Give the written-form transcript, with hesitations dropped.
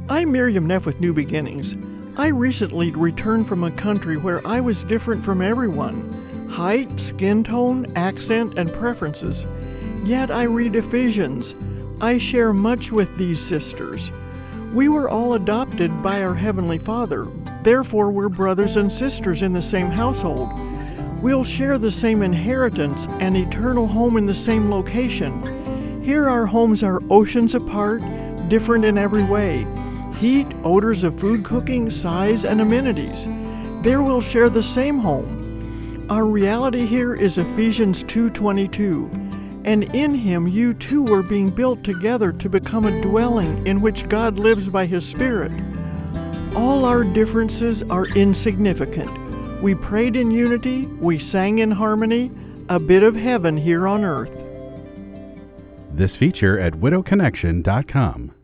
I'm Miriam Neff with New Beginnings. I recently returned from a country where I was different from everyone. Height, skin tone, accent, and preferences. Yet I read Ephesians. I share much with these sisters. We were all adopted by our Heavenly Father. Therefore, we're brothers and sisters in the same household. We'll share the same inheritance and eternal home in the same location. Here our homes are oceans apart, different in every way. Heat, odors of food cooking, size, and amenities. There we'll share the same home. Our reality here is Ephesians 2:22. And in him you too were being built together to become a dwelling in which God lives by his Spirit. All our differences are insignificant. We prayed in unity, we sang in harmony, a bit of heaven here on earth. This feature at widowconnection.com.